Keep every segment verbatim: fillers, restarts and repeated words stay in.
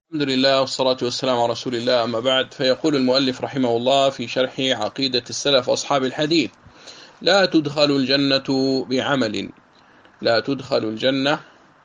الحمد لله والصلاة والسلام على رسول الله، أما بعد. فيقول المؤلف رحمه الله في شرح عقيدة السلف أصحاب الحديث: لا تدخل الجنة بعمل لا تدخل الجنة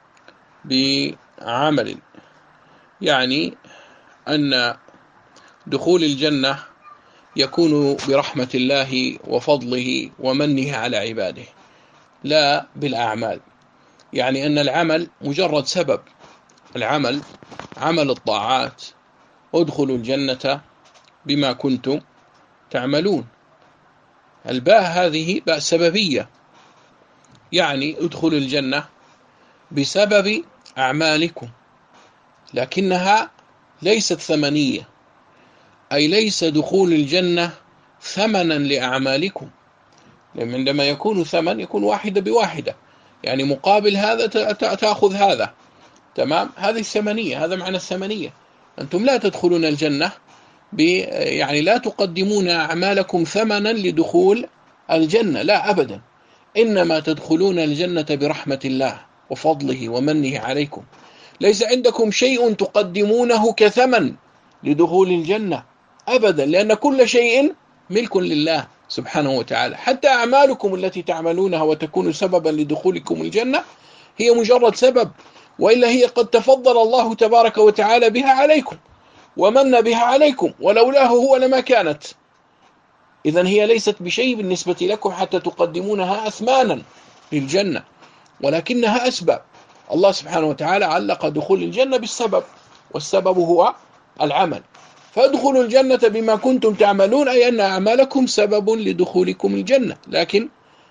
بعمل يعني أن دخول الجنة يكون برحمة الله وفضله ومنه على عباده، لا بالأعمال. يعني أن العمل مجرد سبب، العمل عمل الطاعات، ادخلوا الجنة بما كنتم تعملون. الباء هذه باء سببية، يعني ادخلوا الجنة بسبب أعمالكم، لكنها ليست ثمنية، أي ليس دخول الجنة ثمنا لأعمالكم، لأن عندما يكون ثمن يكون واحدة بواحدة، يعني مقابل هذا تأخذ هذا، تمام؟ هذه الثمنية، هذا معنى الثمنية. أنتم لا تدخلون الجنة يعني لا تقدمون أعمالكم ثمنا لدخول الجنة، لا أبدا، إنما تدخلون الجنة برحمة الله وفضله ومنه عليكم. ليس عندكم شيء تقدمونه كثمن لدخول الجنة أبدا، لأن كل شيء ملك لله سبحانه وتعالى، حتى أعمالكم التي تعملونها وتكون سببا لدخولكم الجنة هي مجرد سبب، وإلا هي قد تفضل الله تبارك وتعالى بها عليكم ومن بها عليكم، ولولاه هو لما كانت. إذن هي ليست بشيء بالنسبة لكم حتى تقدمونها أثمانا للجنة، ولكنها أسباب. الله سبحانه وتعالى علق دخول الجنة بالسبب، والسبب هو العمل. فادخلوا الجنة بما كنتم تعملون، أي أن أعمالكم سبب لدخولكم الجنة، لكن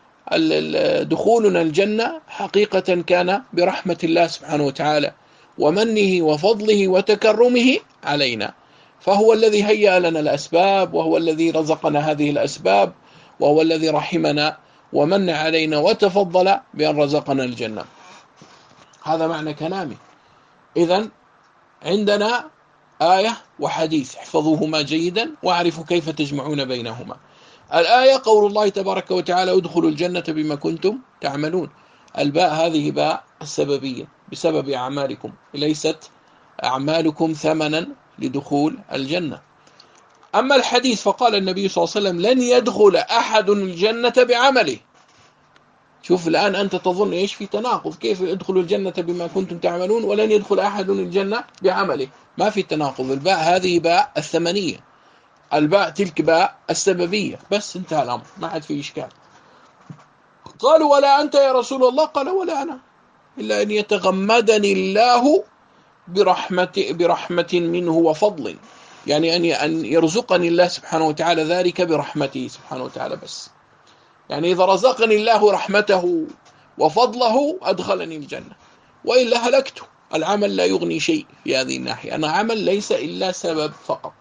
دخولنا الجنة حقيقة كان برحمة الله سبحانه وتعالى ومنه وفضله وتكرمه علينا، فهو الذي هيأ لنا الأسباب، وهو الذي رزقنا هذه الأسباب، وهو الذي رحمنا ومن علينا وتفضل بأن رزقنا الجنة. هذا معنى كلامي. إذن عندنا آية وحديث، احفظوهما جيدا واعرفوا كيف تجمعون بينهما. الآية قول الله تبارك وتعالى: ادخلوا الجنة بما كنتم تعملون. الباء هذه باء السببية، بسبب أعمالكم، ليست أعمالكم ثمنا لدخول الجنة. أما الحديث فقال النبي صلى الله عليه وسلم: لن يدخل أحد الجنة بعمله. شوف الآن أنت تظن إيش في تناقض، كيف يدخل الجنة بما كنتم تعملون ولن يدخل أحد الجنة بعمله؟ ما في تناقض. الباء هذه باء الثمنية، الباء تلك باء السببية، بس انتهى الأمر، ما عاد في إشكال. قالوا: ولا أنت يا رسول الله؟ قال: ولا أنا، إلا أن يتغمدني الله برحمة, برحمة منه وفضل، يعني أن يرزقني الله سبحانه وتعالى ذلك برحمته سبحانه وتعالى بس. يعني إذا رزقني الله رحمته وفضله أدخلني الجنة، وإلا هلكت. العمل لا يغني شيء في هذه الناحية، أنا عمل ليس إلا سبب فقط.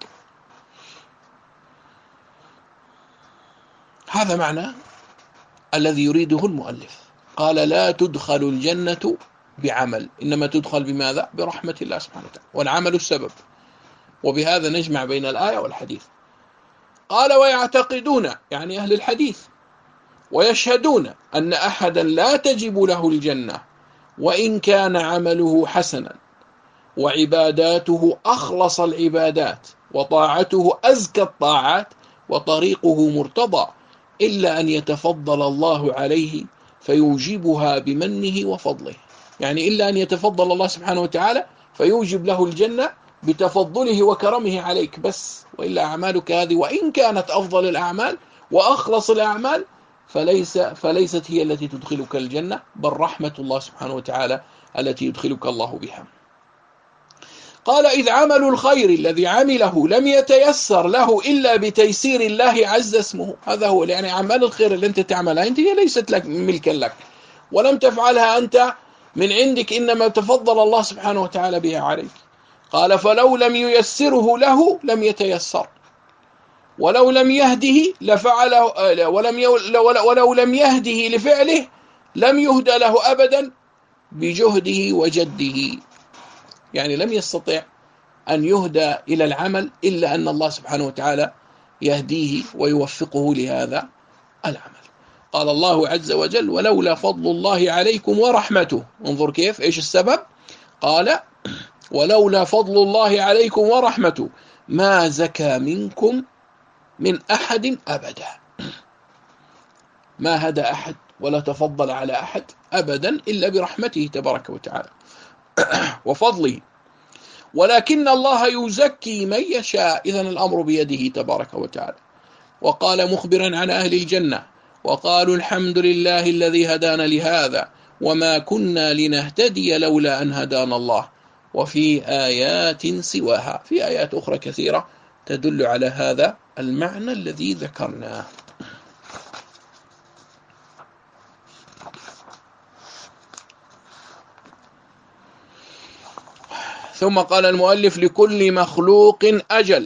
هذا معنى الذي يريده المؤلف. قال: لا تدخل الجنة بعمل، إنما تدخل بماذا؟ برحمة الله سبحانه وتعالى، والعمل السبب. وبهذا نجمع بين الآية والحديث. قال: ويعتقدون، يعني أهل الحديث، ويشهدون أن أحدا لا تجب له الجنة وإن كان عمله حسنا وعباداته أخلص العبادات وطاعته أزكى الطاعات وطريقه مرتضى، إلا أن يتفضل الله عليه فيوجبها بمنه وفضله. يعني إلا أن يتفضل الله سبحانه وتعالى فيوجب له الجنة بتفضله وكرمه عليك بس، وإلا أعمالك هذه وإن كانت أفضل الأعمال وأخلص الأعمال فليس فليست هي التي تدخلك الجنة، بل رحمة الله سبحانه وتعالى التي يدخلك الله بها. قال: إذ عمل الخير الذي عمله لم يتيسر له إلا بتيسير الله عز اسمه. هذا هو، يعني أعمال الخير اللي أنت تعملها أنت هي ليست لك ملكا لك، ولم تفعلها أنت من عندك، إنما تفضل الله سبحانه وتعالى بها عليك. قال: فلو لم ييسره له لم يتيسر، ولو لم يهده لفعله، ولم ولو لم يهده لفعله لم يهدى له أبدا بجهده وجده. يعني لم يستطع أن يهدى إلى العمل إلا أن الله سبحانه وتعالى يهديه ويوفقه لهذا العمل. قال الله عز وجل: ولولا فضل الله عليكم ورحمته. انظر كيف، إيش السبب؟ قال: ولولا فضل الله عليكم ورحمته ما زكى منكم من أحد أبدا. ما هدى أحد ولا تفضل على أحد أبدا إلا برحمته تبارك وتعالى وفضله، ولكن الله يزكي من يشاء، إذن الأمر بيده تبارك وتعالى. وقال مخبرا عن أهل الجنة: وقالوا الحمد لله الذي هدانا لهذا وما كنا لنهتدي لولا أن هدانا الله. وفي آيات سواها، في آيات أخرى كثيرة تدل على هذا المعنى الذي ذكرناه. ثم قال المؤلف: لكل مخلوق أجل،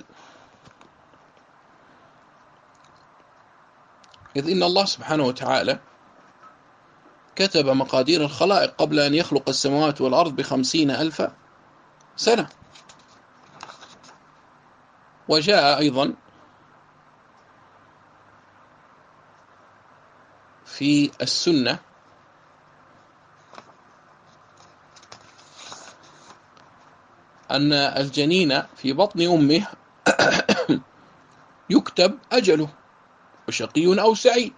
إذ إن الله سبحانه وتعالى كتب مقادير الخلائق قبل أن يخلق السماوات والأرض بخمسين ألف سنة. وجاء أيضا في السنة أن الجنين في بطن أمه يكتب أجله، وشقي أو سعيد،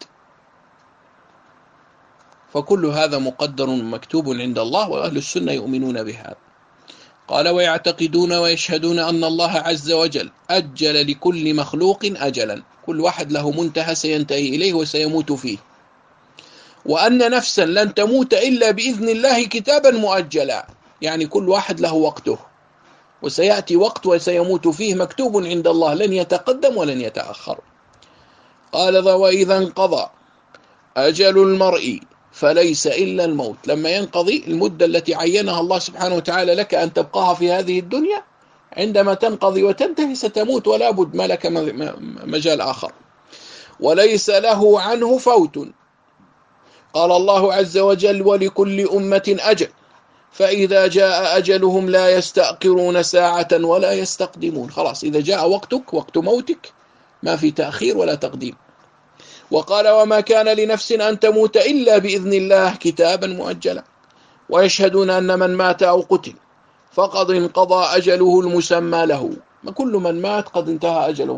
فكل هذا مقدر مكتوب عند الله، وأهل السنة يؤمنون بهذا. قال: ويعتقدون ويشهدون أن الله عز وجل أجل لكل مخلوق أجلا، كل واحد له منتهى سينتهي إليه وسيموت فيه، وأن نفسا لن تموت إلا بإذن الله كتابا مؤجلا، يعني كل واحد له وقته، وسيأتي وقت وسيموت فيه مكتوب عند الله، لن يتقدم ولن يتأخر. قال: وإذا انقضى أجل المرء فليس إلا الموت، لما ينقضي المدة التي عينها الله سبحانه وتعالى لك أن تبقاها في هذه الدنيا، عندما تنقضي وتنتهي ستموت، ولا بد ما لك مجال آخر. وليس له عنه فوت. قال الله عز وجل: ولكل أمة أجل فإذا جاء أجلهم لا يستأخرون ساعة ولا يستقدمون. خلاص، إذا جاء وقتك، وقت موتك، ما في تأخير ولا تقديم. وقال: وما كان لنفس أن تموت إلا بإذن الله كتابا مؤجلا. ويشهدون أن من مات أو قتل فقد انقضى أجله المسمى له، كل من مات قد انتهى أجله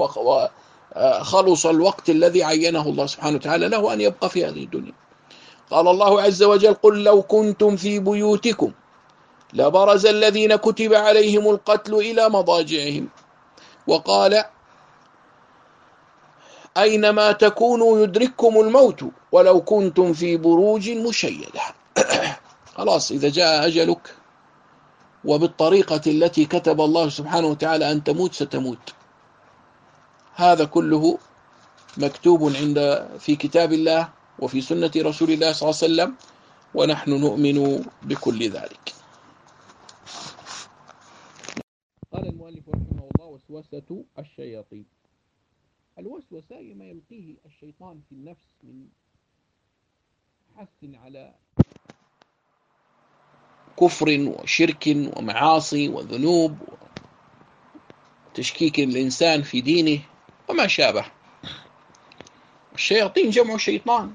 وخلص الوقت الذي عينه الله سبحانه وتعالى له أن يبقى في هذه الدنيا. قال الله عز وجل: قل لو كنتم في بيوتكم لبرز الذين كتب عليهم القتل إلى مضاجعهم. وقال: أينما تكونوا يدرككم الموت ولو كنتم في بروج مشيدة. خلاص، إذا جاء أجلك وبالطريقة التي كتب الله سبحانه وتعالى أن تموت ستموت. هذا كله مكتوب عند في كتاب الله وفي سنة رسول الله صلى الله عليه وسلم، ونحن نؤمن بكل ذلك. قال المؤلف رحمه الله: وسوسة الشياطين. الوسوسة ما يلقيه الشيطان في النفس من حث على كفر وشرك ومعاصي وذنوب وتشكيك الإنسان في دينه وما شابه. الشياطين جمع شيطان،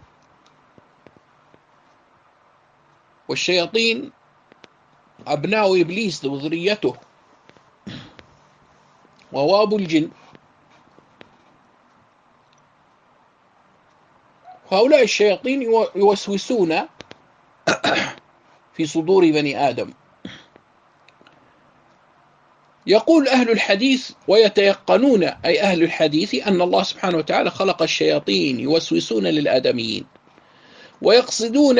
والشياطين أبناء إبليس وذريته، وهو أبو الجن. هؤلاء الشياطين يوسوسون في صدور بني آدم. يقول أهل الحديث ويتيقنون، أي أهل الحديث، أن الله سبحانه وتعالى خلق الشياطين يوسوسون للآدميين، ويقصدون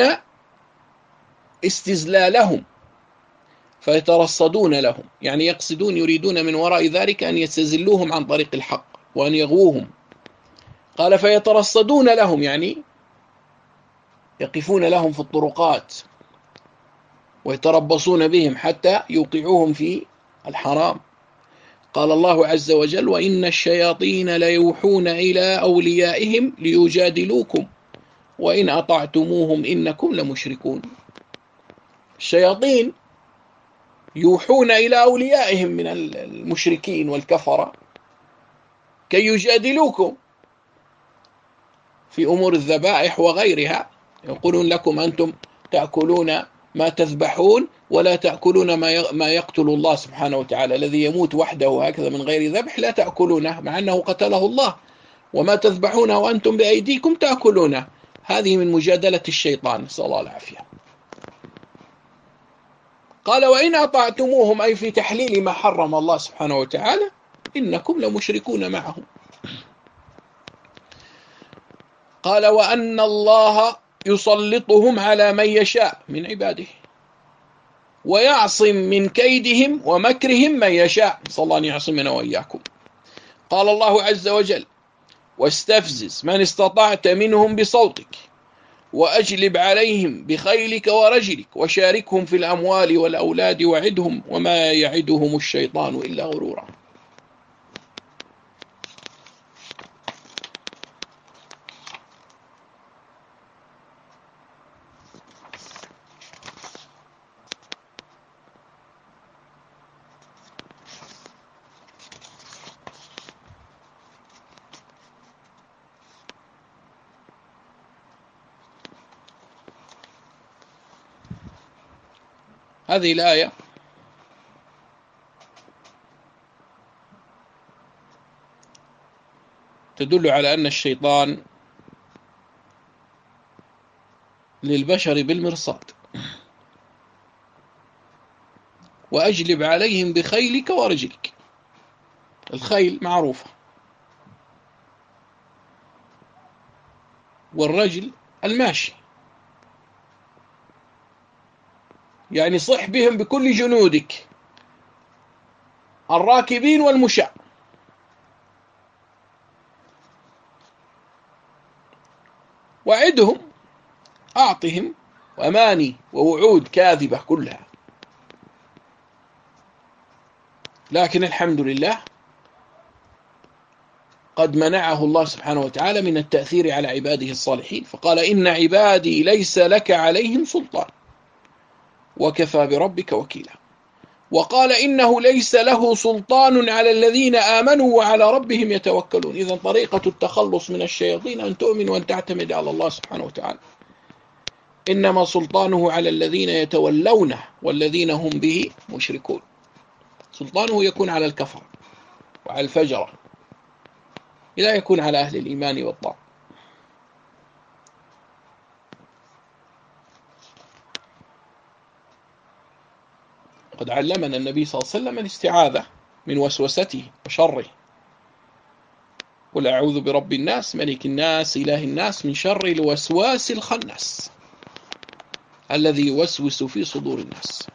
استزلالهم فيترصدون لهم، يعني يقصدون يريدون من وراء ذلك أن يستزلوهم عن طريق الحق وأن يغووهم. قال: فيترصدون لهم، يعني يقفون لهم في الطرقات ويتربصون بهم حتى يوقعوهم في الحرام. قال الله عز وجل: وإن الشياطين ليوحون إلى أوليائهم ليجادلوكم وإن أطعتموهم إنكم لمشركون. الشياطين يوحون إلى أوليائهم من المشركين والكفرة كي يجادلوكم في أمور الذبائح وغيرها. يقولون لكم: أنتم تأكلون ما تذبحون ولا تأكلون ما يقتل الله سبحانه وتعالى، الذي يموت وحده هكذا من غير ذبح لا تأكلونه، مع أنه قتله الله. وما تذبحون وأنتم بأيديكم تأكلونه، هذه من مجادلة الشيطان، نسأل الله العافية. قال وإن أطعتموهم، أي في تحليل ما حرم الله سبحانه وتعالى، إنكم لمشركون معهم. قال وأن الله يسلطهم على من يشاء من عباده ويعصم من كيدهم ومكرهم من يشاء، صلى الله أن يعصمنا وإياكم. قال الله عز وجل واستفزز من استطعت منهم بصوتك وأجلب عليهم بخيلك ورجلك وشاركهم في الأموال والأولاد وعدهم وما يعدهم الشيطان إلا غرورا. هذه الآية تدل على أن الشيطان للبشر بالمرصاد. وأجلب عليهم بخيلك ورجلك، الخيل معروفة، والرجل الماشي، يعني صح بهم بكل جنودك الراكبين والمشاة. وعدهم، أعطهم أماني ووعود كاذبة كلها. لكن الحمد لله قد منعه الله سبحانه وتعالى من التأثير على عباده الصالحين، فقال إن عبادي ليس لك عليهم سلطان وكفى بربك وكيلا. وقال إنه ليس له سلطان على الذين آمنوا وعلى ربهم يتوكلون. إذن طريقة التخلص من الشياطين أن تؤمن وأن تعتمد على الله سبحانه وتعالى. إنما سلطانه على الذين يتولونه والذين هم به مشركون. سلطانه يكون على الكفر وعلى الفجرة، لا يكون على أهل الإيمان والطاعة. قد علمنا النبي صلى الله عليه وسلم الاستعاذة من وسوسته وشره. قل أعوذ برب الناس ملك الناس إله الناس من شر الوسواس الخناس الذي يوسوس في صدور الناس.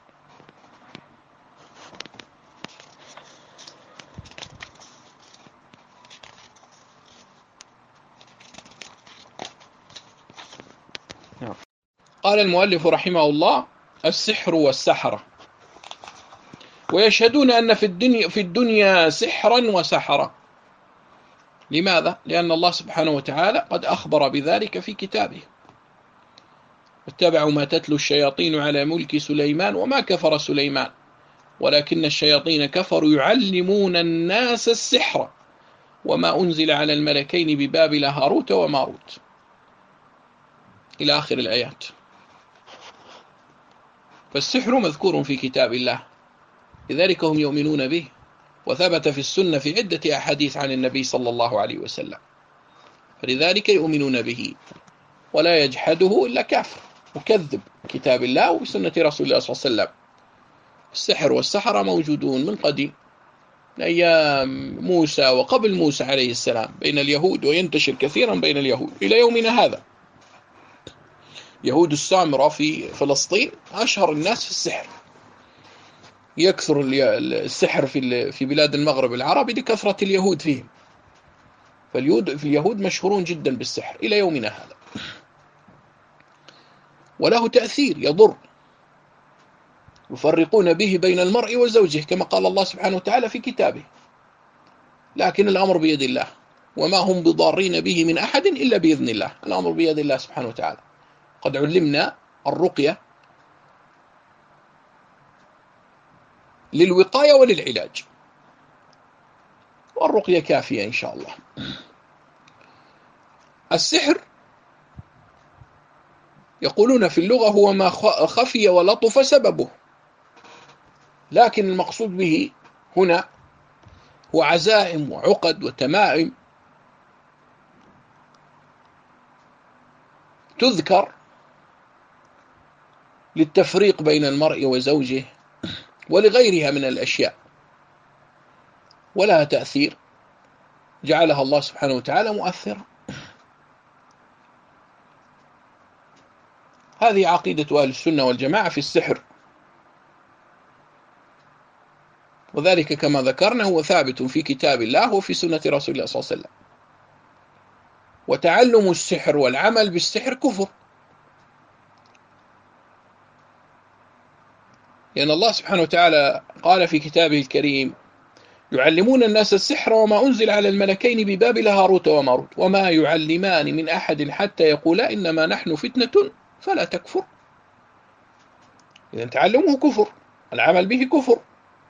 قال المؤلف رحمه الله السحر والسحرة. ويشهدون أن في الدنيا, في الدنيا سحرا وسحرة. لماذا؟ لأن الله سبحانه وتعالى قد أخبر بذلك في كتابه. واتبعوا ما تتلو الشياطين على ملك سليمان وما كفر سليمان ولكن الشياطين كفروا يعلمون الناس السحر وما أنزل على الملكين ببابل هاروت وماروت إلى آخر الآيات. فالسحر مذكور في كتاب الله، لذلك هم يؤمنون به. وثبت في السنة في عدة أحاديث عن النبي صلى الله عليه وسلم، فلذلك يؤمنون به. ولا يجحده إلا كافر مكذب كتاب الله وسنة رسول الله صلى الله عليه وسلم. السحر والسحرة موجودون من قديم، من أيام موسى وقبل موسى عليه السلام بين اليهود، وينتشر كثيرا بين اليهود إلى يومنا هذا. يهود السامرة في فلسطين أشهر الناس في السحر. يكثر السحر في في بلاد المغرب العربي لكثرة اليهود فيهم. فاليهود في اليهود مشهورون جدا بالسحر إلى يومنا هذا، وله تأثير يضر. يفرقون به بين المرء وزوجه كما قال الله سبحانه وتعالى في كتابه. لكن الأمر بيد الله، وما هم بضارين به من أحد إلا بإذن الله. الأمر بيد الله سبحانه وتعالى. قد علمنا الرقية للوقاية وللعلاج، والرقية كافية إن شاء الله. السحر يقولون في اللغة هو ما خفي ولطف سببه، لكن المقصود به هنا هو عزائم وعقد وتمائم تذكر للتفريق بين المرء وزوجه ولغيرها من الأشياء، ولها تأثير جعلها الله سبحانه وتعالى مؤثرة. هذه عقيدة أهل السنة والجماعة في السحر، وذلك كما ذكرنا هو ثابت في كتاب الله وفي سنة رسول الله صلى الله عليه وسلم. وتعلم السحر والعمل بالسحر كفر، لأن الله سبحانه وتعالى قال في كتابه الكريم: يعلمون الناس السحر وما أنزل على الملكين ببابل هاروت وماروت وما يعلمان من أحد حتى يقولا إنما نحن فتنة فلا تكفر. إذا تعلمه كفر، العمل به كفر.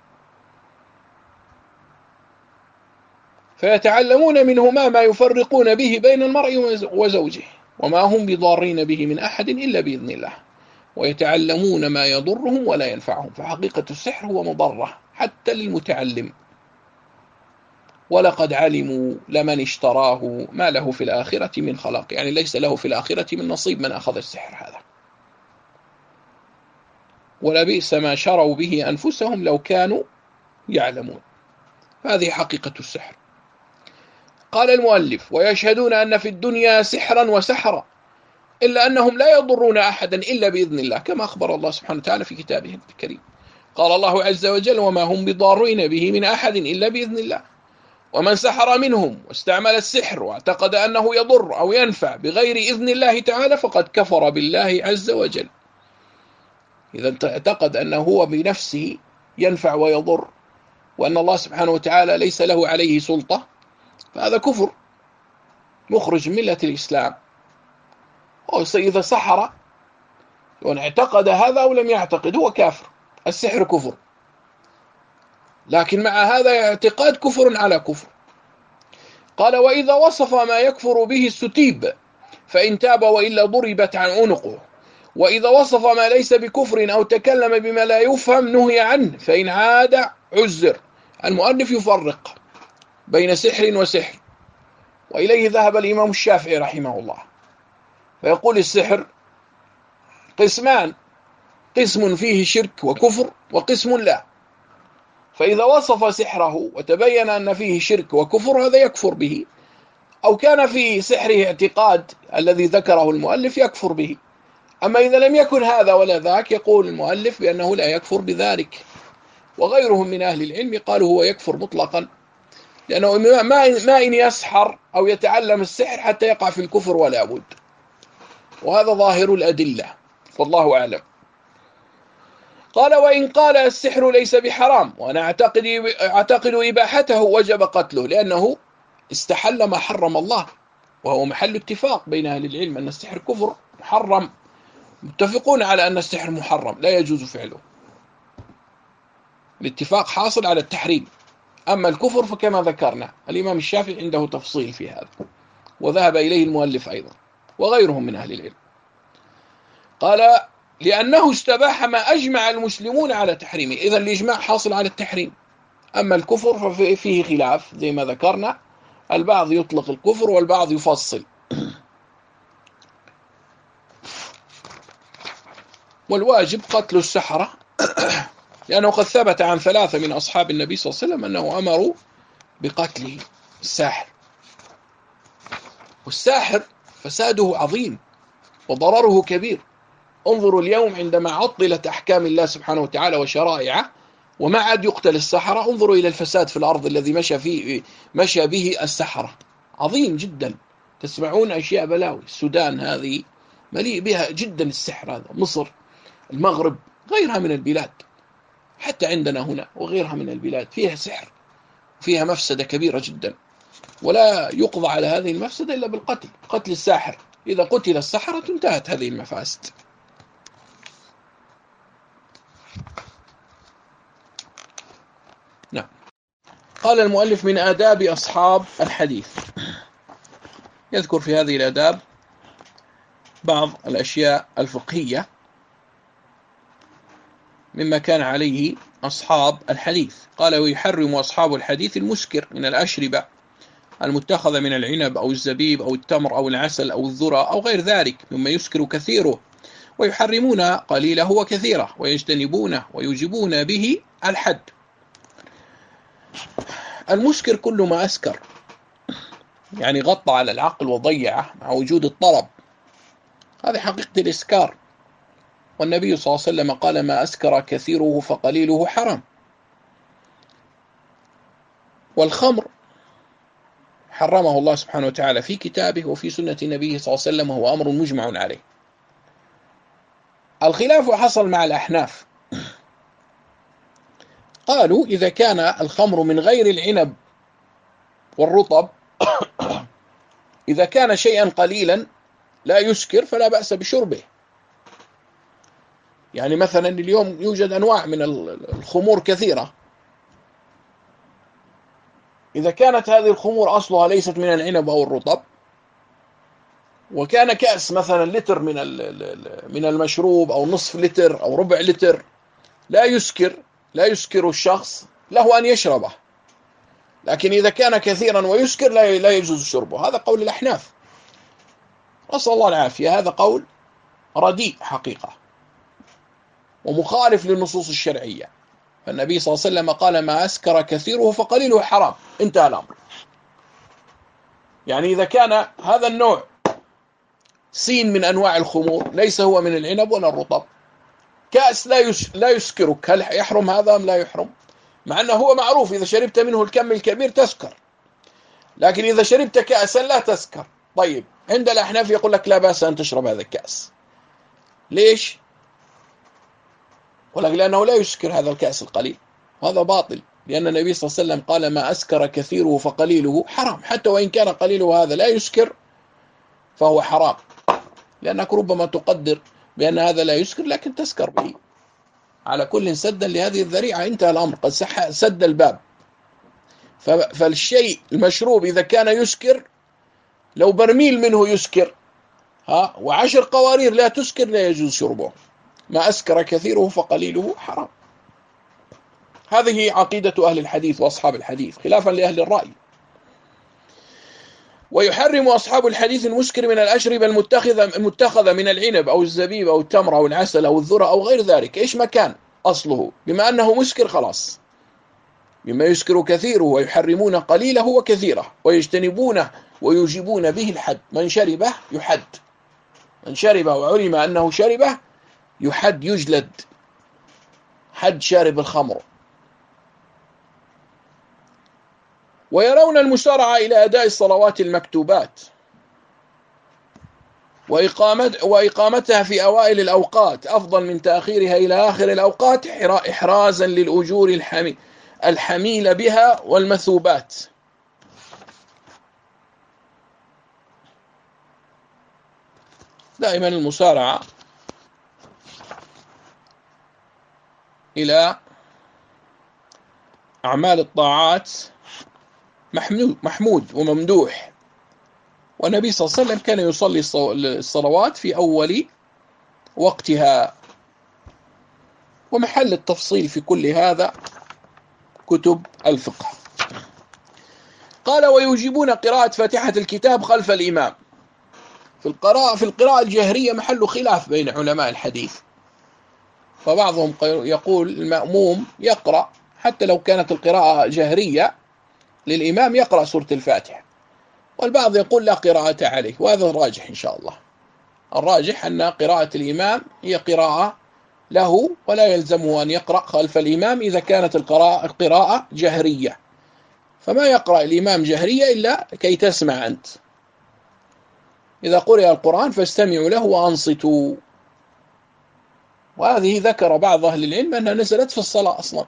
فيتعلمون منهما ما يفرقون به بين المرء وزوجه وما هم بضارين به من أحد إلا بإذن الله، ويتعلمون ما يضرهم ولا ينفعهم. فحقيقة السحر هو مضرة حتى للمتعلم. ولقد علموا لمن اشتراه ما له في الآخرة من خلاق، يعني ليس له في الآخرة من نصيب من أخذ السحر هذا. ولبئس ما شروا به أنفسهم لو كانوا يعلمون. هذه حقيقة السحر. قال المؤلف: ويشهدون أن في الدنيا سحرا وسحرا إلا أنهم لا يضرون أحدا إلا بإذن الله، كما أخبر الله سبحانه وتعالى في كتابه الكريم. قال الله عز وجل: وما هم بضارين به من أحد إلا بإذن الله. ومن سحر منهم واستعمل السحر واعتقد أنه يضر أو ينفع بغير إذن الله تعالى فقد كفر بالله عز وجل. إذا اعتقد أنه هو بنفسه ينفع ويضر وأن الله سبحانه وتعالى ليس له عليه سلطة، فهذا كفر مخرج من ملة الإسلام. إذا سحر وأن اعتقد هذا أو لم يعتقد هو كافر. السحر كفر، لكن مع هذا اعتقاد كفر على كفر. قال: وإذا وصف ما يكفر به استتيب فإن تاب وإلا ضربت عن عنقه. وإذا وصف ما ليس بكفر أو تكلم بما لا يفهم نهي عنه فإن عاد عزر. المؤلف يفرق بين سحر وسحر، وإليه ذهب الإمام الشافعي رحمه الله، فيقول السحر قسمان: قسم فيه شرك وكفر وقسم لا. فإذا وصف سحره وتبين أن فيه شرك وكفر هذا يكفر به، أو كان في سحره اعتقاد الذي ذكره المؤلف يكفر به. أما إذا لم يكن هذا ولا ذاك يقول المؤلف بأنه لا يكفر بذلك. وغيرهم من أهل العلم قالوا هو يكفر مطلقا، لأنه ما إن يسحر أو يتعلم السحر حتى يقع في الكفر ولا بد، وهذا ظاهر الأدلة والله أعلم. قال: وإن قال السحر ليس بحرام وأنا أعتقد, أعتقد إباحته وجب قتله، لأنه استحل ما حرم الله، وهو محل اتفاق بين أهل العلم أن السحر كفر محرم، متفقون على أن السحر محرم لا يجوز فعله، الاتفاق حاصل على التحريم. أما الكفر فكما ذكرنا الإمام الشافعي عنده تفصيل في هذا، وذهب إليه المؤلف أيضا وغيرهم من أهل العلم. قال: لأنه استباح ما أجمع المسلمون على تحريمه. إذا الإجماع حاصل على التحريم. أما الكفر ففيه خلاف زي ما ذكرنا، البعض يطلق الكفر والبعض يفصل. والواجب قتل السحرة، لأنه قد ثبت عن ثلاثة من أصحاب النبي صلى الله عليه وسلم أنه أمروا بقتله الساحر. والساحر فساده عظيم وضرره كبير. انظروا اليوم عندما عطلت أحكام الله سبحانه وتعالى وشرائعه وما عاد يقتل السحرة، انظروا إلى الفساد في الأرض الذي مشى فيه مشى به السحرة، عظيم جدا. تسمعون أشياء بلاوي. السودان هذه مليء بها جدا السحر هذا، مصر، المغرب، غيرها من البلاد، حتى عندنا هنا وغيرها من البلاد فيها سحر، فيها مفسدة كبيرة جدا، ولا يقضى على هذه المفسدة إلا بالقتل، قتل الساحر. إذا قتل السحرة انتهت هذه المفاسد. نعم. قال المؤلف: من آداب أصحاب الحديث. يذكر في هذه الآداب بعض الأشياء الفقهية مما كان عليه أصحاب الحديث. قال ويحرم أصحاب الحديث المسكر من الأشربة المتخذة من العنب أو الزبيب أو التمر أو العسل أو الذرة أو غير ذلك مما يسكر كثيره، ويحرمون قليله وكثيره، ويجتنبونه ويوجبون به الحد. المسكر كل ما أسكر، يعني غطى على العقل وضيعه مع وجود الطرب، هذه حقيقة الإسكار. والنبي صلى الله عليه وسلم قال ما أسكر كثيره فقليله حرام. والخمر حرمه الله سبحانه وتعالى في كتابه وفي سنة نبيه صلى الله عليه وسلم، وهو أمر مجمع عليه. الخلاف حصل مع الأحناف، قالوا إذا كان الخمر من غير العنب والرطب إذا كان شيئا قليلا لا يسكر فلا بأس بشربه. يعني مثلا اليوم يوجد أنواع من الخمور كثيرة، إذا كانت هذه الخمور أصلها ليست من العنب أو الرطب، وكان كأس مثلا لتر من من المشروب أو نصف لتر أو ربع لتر لا يسكر لا يسكر الشخص، له أن يشربه. لكن إذا كان كثيرا ويسكر لا يجوز شربه. هذا قول الأحناف، نسأل الله العافية. هذا قول رديء حقيقة ومخالف للنصوص الشرعية. فالنبي صلى الله عليه وسلم قال ما أسكر كثيره فقليله حرام، انتهى الأمر. يعني إذا كان هذا النوع سين من أنواع الخمور ليس هو من العنب ولا الرطب، كأس لا لا يسكرك، هل يحرم هذا أم لا يحرم؟ مع أنه هو معروف إذا شربت منه الكم الكبير تسكر، لكن إذا شربت كأسا لا تسكر. طيب عند الأحناف يقول لك لا بأس أن تشرب هذا الكأس. ليش؟ ولكن لأنه لا يسكر هذا الكأس القليل، وهذا باطل، لأن النبي صلى الله عليه وسلم قال ما أسكر كثيره فقليله حرام، حتى وإن كان قليله هذا لا يسكر فهو حرام، لأنك ربما تقدر بأن هذا لا يسكر لكن تسكر به. على كل سدا لهذه الذريعة، انتهى الأمر، قد سد الباب. فالشيء المشروب إذا كان يسكر، لو برميل منه يسكر ها وعشر قوارير لا تسكر لا يجوز شربه. ما أسكر كثيره فقليله حرام. هذه عقيدة أهل الحديث وأصحاب الحديث خلافا لأهل الرأي. ويحرم أصحاب الحديث المسكر من الأشربة المتخذة من العنب أو الزبيب أو التمر أو العسل أو الذرة أو غير ذلك. إيش ما كان أصله، بما أنه مسكر خلاص، مما يسكر كثيره، ويحرمون قليله وكثيره، ويجتنبونه ويوجبون به الحد. من شربه يحد، من شربه وعلم أنه شربه يحد، يجلد حد شارب الخمر. ويرون المسارعة إلى أداء الصلوات المكتوبات وإقامتها في أوائل الأوقات أفضل من تأخيرها إلى آخر الأوقات إحرازا للأجور الحميل بها والمثوبات. دائما المسارعة إلى أعمال الطاعات محمود وممدوح. والنبي صلى الله عليه وسلم كان يصلي الصلوات في أول وقتها. ومحل التفصيل في كل هذا كتب الفقه. قال ويوجبون قراءة فاتحة الكتاب خلف الإمام. في القراءة في القراءة الجهرية محل خلاف بين علماء الحديث، فبعضهم يقول المأموم يقرأ حتى لو كانت القراءة جهرية للإمام، يقرأ سورة الفاتحة، والبعض يقول لا قراءة عليه، وهذا الراجح إن شاء الله. الراجح أن قراءة الإمام هي قراءة له، ولا يلزمه أن يقرأ خلف الإمام إذا كانت القراءة قراءة جهرية، فما يقرأ الإمام جهرية إلا كي تسمع أنت. إذا قرأ القرآن فاستمعوا له وأنصتوا. وهذه ذكر بعض أهل العلم أنها نزلت في الصلاة أصلا.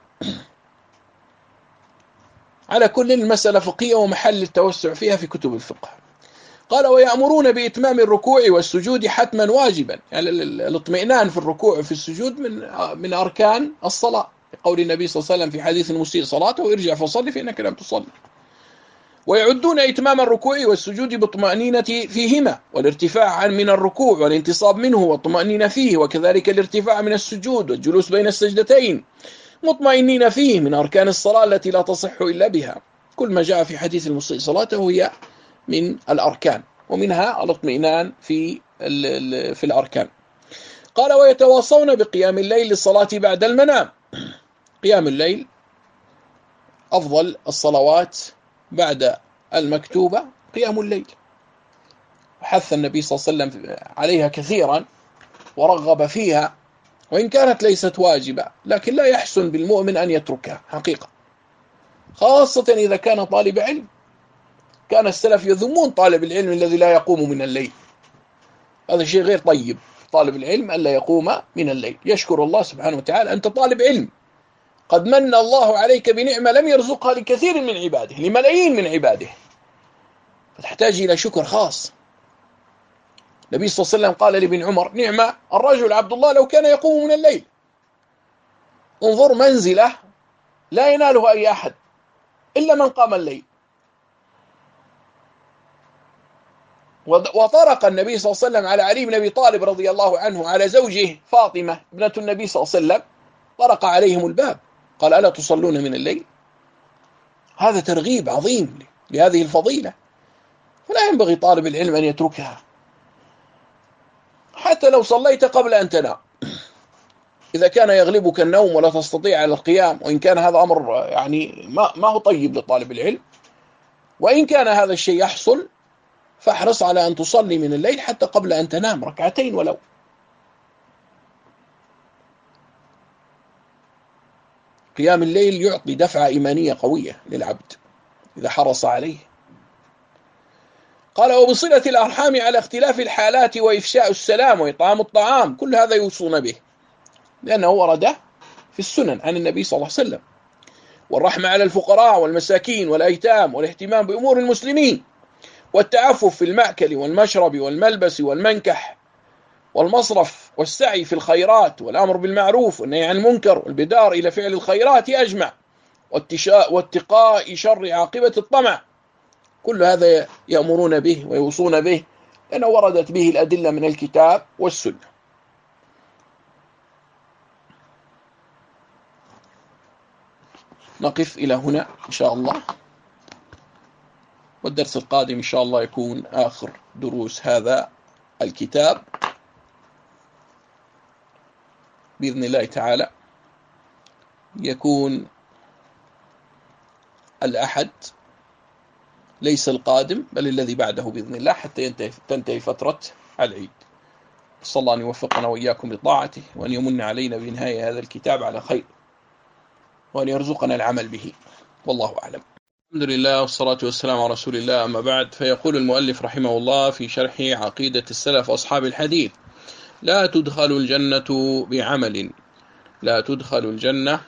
على كل المسألة فقهية ومحل التوسع فيها في كتب الفقه. قال ويأمرون بإتمام الركوع والسجود حتما واجبا، يعني الاطمئنان في الركوع وفي السجود من من أركان الصلاة، قول النبي صلى الله عليه وسلم في حديث المسيء صلاته ارجع فصلي فإنك لم تصلي. ويعدون إتمام الركوع والسجود بالطمأنينة فيهما، والارتفاع من الركوع والانتصاب منه والطمأنينة فيه، وكذلك الارتفاع من السجود والجلوس بين السجدتين مطمئنين فيه، من أركان الصلاة التي لا تصح إلا بها. كل ما جاء في حديث المسيء صلاته هي من الأركان، ومنها الاطمئنان في في الأركان. قال: ويتواصون بقيام الليل للصلاة بعد المنام. قيام الليل أفضل الصلوات بعد المكتوبة قيام الليل، وحث النبي صلى الله عليه وسلم عليها كثيرا ورغب فيها، وإن كانت ليست واجبة لكن لا يحسن بالمؤمن أن يتركها حقيقة، خاصة إذا كان طالب علم. كان السلف يذمون طالب العلم الذي لا يقوم من الليل، هذا شيء غير طيب. طالب العلم ألا يقوم من الليل. يشكر الله سبحانه وتعالى، أنت طالب علم، قد من الله عليك بنعمة لم يرزقها لكثير من عباده، لملايين من عباده، فتحتاج إلى شكر خاص. النبي صلى الله عليه وسلم قال لابن عمر: نعم الرجل عبد الله لو كان يقوم من الليل. انظر منزله لا ينالها أي أحد إلا من قام الليل. وطرق النبي صلى الله عليه وسلم على علي بن أبي طالب رضي الله عنه على زوجه فاطمة ابنة النبي صلى الله عليه وسلم، طرق عليهم الباب قال: ألا تصلون من الليل؟ هذا ترغيب عظيم لهذه الفضيلة، فلا ينبغي طالب العلم أن يتركها حتى لو صليت قبل أن تنام، إذا كان يغلبك النوم ولا تستطيع على القيام، وإن كان هذا أمر يعني ما, ما هو طيب لطالب العلم، وإن كان هذا الشيء يحصل فاحرص على أن تصلي من الليل حتى قبل أن تنام ركعتين ولو. قيام الليل يعطي دفعة إيمانية قوية للعبد إذا حرص عليه. قال: وبصلة الأرحام على اختلاف الحالات، وإفشاء السلام، وإطعام الطعام، كل هذا يوصون به لأنه ورد في السنن عن النبي صلى الله عليه وسلم. والرحمة على الفقراء والمساكين والأيتام، والاهتمام بأمور المسلمين، والتعفف في المأكل والمشرب والملبس والمنكح والمصرف، والسعي في الخيرات، والأمر بالمعروف والنهي عن المنكر، والبدار إلى فعل الخيرات أجمع، واتقاء شر عاقبة الطمع. كل هذا يأمرون به ويوصون به لأنه وردت به الأدلة من الكتاب والسنة. نقف إلى هنا إن شاء الله، والدرس القادم إن شاء الله يكون آخر دروس هذا الكتاب بإذن الله تعالى، يكون الأحد ليس القادم بل الذي بعده بإذن الله، حتى ينتهي تنتهي فترة العيد. صلى الله أن يوفقنا وإياكم لطاعته، وأن يمن علينا بنهاية هذا الكتاب على خير، وأن يرزقنا العمل به، والله أعلم. الحمد لله والصلاة والسلام على رسول الله، أما بعد. فيقول المؤلف رحمه الله في شرح عقيدة السلف أصحاب الحديث: لا تدخل الجنة بعمل لا تدخل الجنة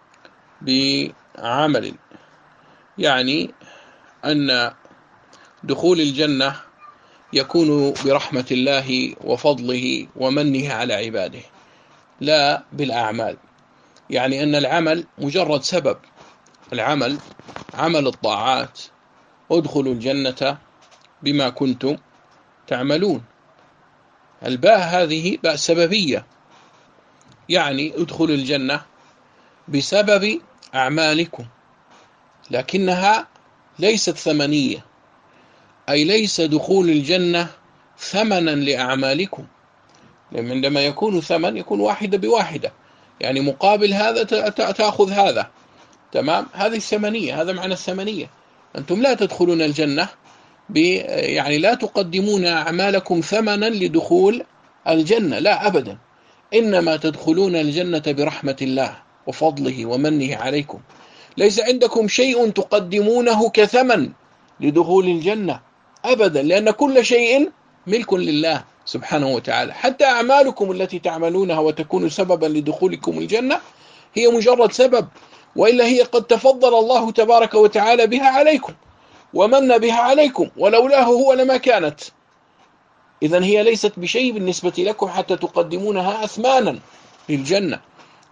بعمل يعني أن دخول الجنة يكون برحمة الله وفضله ومنه على عباده، لا بالأعمال. يعني أن العمل مجرد سبب، العمل عمل الطاعات، ادخلوا الجنة بما كنتم تعملون. الباء هذه باء سببية، يعني ادخلوا الجنة بسبب أعمالكم، لكنها ليست ثمنية، أي ليس دخول الجنة ثمنا لأعمالكم، لأن عندما يكون ثمن يكون واحدة بواحدة، يعني مقابل هذا تأخذ هذا، تمام؟ هذه الثمنية، هذا معنى الثمنية. أنتم لا تدخلون الجنة ب يعني لا تقدمون أعمالكم ثمنا لدخول الجنة، لا أبدا، إنما تدخلون الجنة برحمة الله وفضله ومنه عليكم. ليس عندكم شيء تقدمونه كثمن لدخول الجنة أبدا، لأن كل شيء ملك لله سبحانه وتعالى، حتى أعمالكم التي تعملونها وتكون سببا لدخولكم الجنة هي مجرد سبب، وإلا هي قد تفضل الله تبارك وتعالى بها عليكم ومن بها عليكم، ولولاه هو لما كانت. إذن هي ليست بشيء بالنسبة لكم حتى تقدمونها أثمانا للجنة،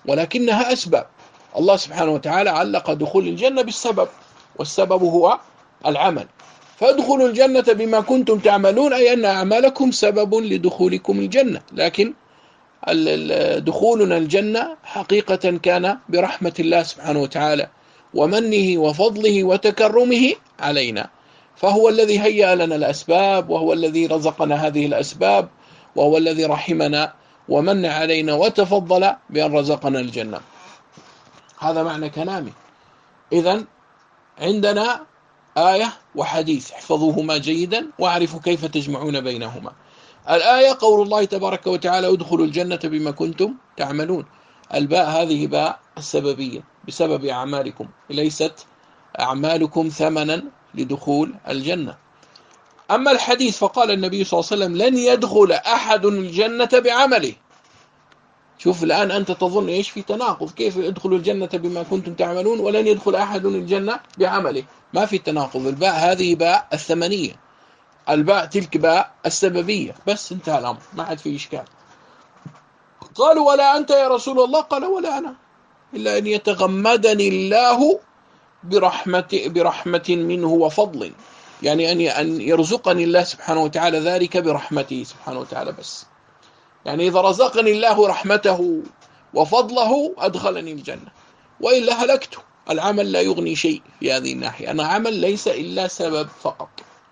ولكنها أسباب. الله سبحانه وتعالى علق دخول الجنة بالسبب، والسبب هو العمل. فادخلوا الجنة بما كنتم تعملون، أي أن أعمالكم سبب لدخولكم الجنة، لكن دخولنا الجنة حقيقة كان برحمة الله سبحانه وتعالى ومنه وفضله وتكرمه علينا، فهو الذي هيأ لنا الأسباب، وهو الذي رزقنا هذه الأسباب، وهو الذي رحمنا ومن علينا وتفضل بأن رزقنا الجنة. هذا معنى كلامي. إذن عندنا آية وحديث، احفظوهما جيدا واعرفوا كيف تجمعون بينهما. الآية قول الله تبارك وتعالى ادخلوا الجنة بما كنتم تعملون. الباء هذه باء السببية بسبب أعمالكم، ليست أعمالكم ثمنا لدخول الجنة. أما الحديث فقال النبي صلى الله عليه وسلم لن يدخل أحد الجنة بعمله. شوف الآن أنت تظن إيش في تناقض، كيف يدخل الجنة بما كنتم تعملون ولن يدخل أحد الجنة بعمله؟ ما في تناقض. الباء هذه باء الثمنية، الباء تلك باء السببية، بس انتهى الأمر، ما عاد في إشكال. قالوا ولا أنت يا رسول الله؟ قال ولا أنا، إلا أن يتغمدني الله برحمة, برحمة منه وفضل، يعني أن يرزقني الله سبحانه وتعالى ذلك برحمته سبحانه وتعالى بس. يعني إذا رزقني الله رحمته وفضله أدخلني الجنة، وإلا هلكت. العمل لا يغني شيء في هذه الناحية، أنا عمل ليس إلا سبب فقط.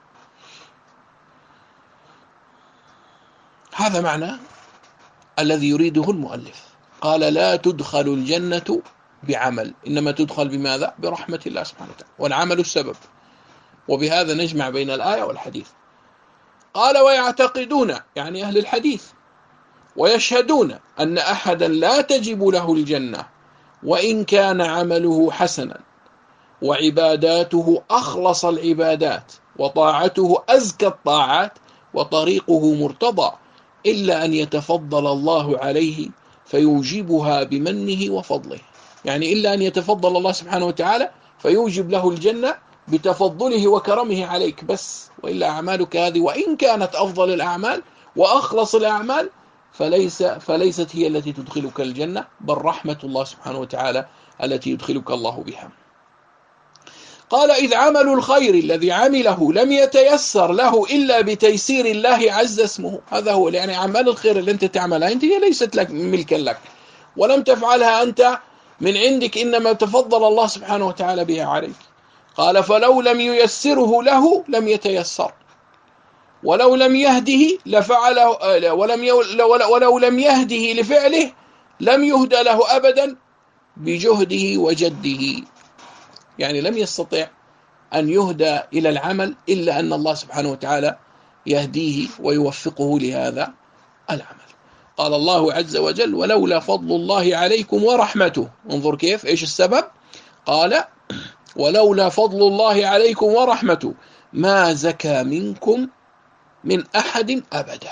هذا معنى الذي يريده المؤلف. قال لا تدخل الجنة بعمل، إنما تدخل بماذا؟ برحمة الله سبحانه وتعالى، والعمل السبب. وبهذا نجمع بين الآية والحديث. قال ويعتقدون، يعني أهل الحديث، ويشهدون أن أحدا لا تجب له الجنة وإن كان عمله حسنا وعباداته أخلص العبادات وطاعته أزكى الطاعات وطريقه مرتضى، إلا أن يتفضل الله عليه فيوجبها بمنه وفضله. يعني إلا أن يتفضل الله سبحانه وتعالى فيوجب له الجنة بتفضله وكرمه عليك بس، وإلا أعمالك هذه وإن كانت أفضل الأعمال وأخلص الأعمال فليس فليست هي التي تدخلك الجنة، بل رحمة الله سبحانه وتعالى التي يدخلك الله بها. قال إذ عمل الخير الذي عمله لم يتيسر له إلا بتيسير الله عز اسمه. هذا هو، يعني أعمال الخير اللي أنت تعملها أنت هي ليست لك ملكا لك، ولم تفعلها أنت من عندك، إنما تفضل الله سبحانه وتعالى بها عليك. قال فلو لم ييسره له لم يتيسر، ولو لم يهده لفعله، ولم ولو لم يهده لفعله لم يهدى له أبدا بجهده وجده. يعني لم يستطع أن يهدى إلى العمل إلا أن الله سبحانه وتعالى يهديه ويوفقه لهذا العمل. قال الله عز وجل ولولا فضل الله عليكم ورحمته. انظر كيف، إيش السبب؟ قال ولولا فضل الله عليكم ورحمته ما زكى منكم من أحد أبدا.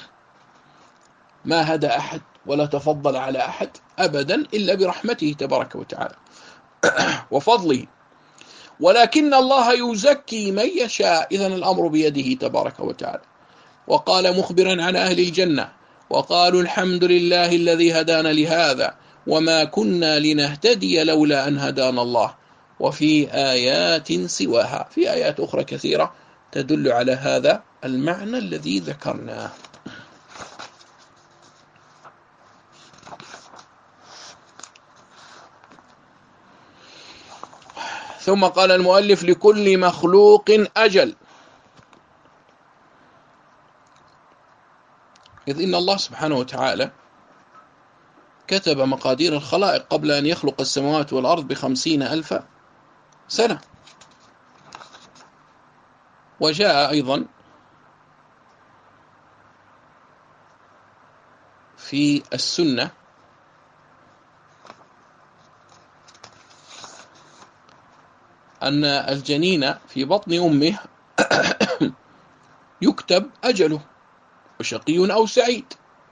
ما هدى أحد ولا تفضل على أحد أبدا إلا برحمته تبارك وتعالى وفضله، ولكن الله يزكي من يشاء. إذن الأمر بيده تبارك وتعالى. وقال مخبرا عن أهل الجنة وقالوا الحمد لله الذي هدانا لهذا وما كنا لنهتدي لولا أن هدانا الله. وفي آيات سواها، في آيات أخرى كثيرة تدل على هذا المعنى الذي ذكرناه. ثم قال المؤلف لكل مخلوق أجل، إذ إن الله سبحانه وتعالى كتب مقادير الخلائق قبل أن يخلق السماوات والأرض بخمسين ألف سنة. وجاء أيضا في السنة أن الجنين في بطن أمه يكتب أجله وشقي أو سعيد،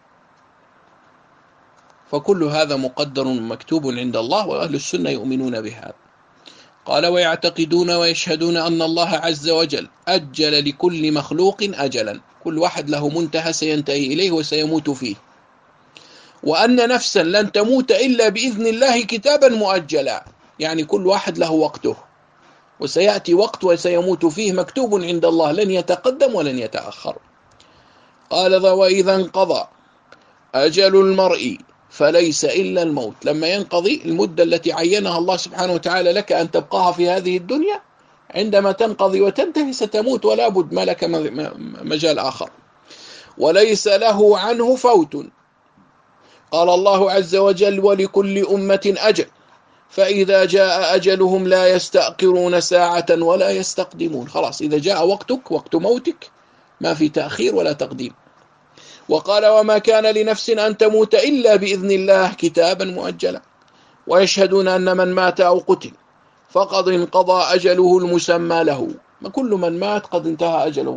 فكل هذا مقدر مكتوب عند الله، وأهل السنة يؤمنون بهذا. قال ويعتقدون ويشهدون أن الله عز وجل أجل لكل مخلوق أجلا، كل واحد له منتهى سينتهي إليه وسيموت فيه، وأن نفسا لن تموت إلا بإذن الله كتابا مؤجلا، يعني كل واحد له وقته، وسيأتي وقت وسيموت فيه مكتوب عند الله، لن يتقدم ولن يتأخر. قال: وإذا انقضى أجل المرء فليس إلا الموت. لما ينقضي المدة التي عينها الله سبحانه وتعالى لك أن تبقاها في هذه الدنيا، عندما تنقضي وتنتهي ستموت، ولا بد ما لك مجال آخر. وليس له عنه فوت. قال الله عز وجل: ولكل أمة أجل فإذا جاء أجلهم لا يستأخرون ساعة ولا يستقدمون. خلاص، إذا جاء وقتك، وقت موتك، ما في تأخير ولا تقديم. وقال: وما كان لنفس أن تموت إلا بإذن الله كتابا مؤجلا ويشهدون أن من مات أو قتل فقد انقضى أجله المسمى له. كل من مات قد انتهى أجله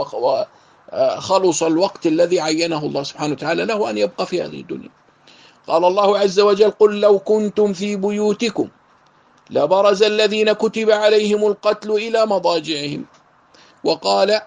وخلص الوقت الذي عينه الله سبحانه وتعالى له أن يبقى في هذه الدنيا. قال الله عز وجل: قل لو كنتم في بيوتكم لبرز الذين كتب عليهم القتل إلى مضاجعهم. وقال: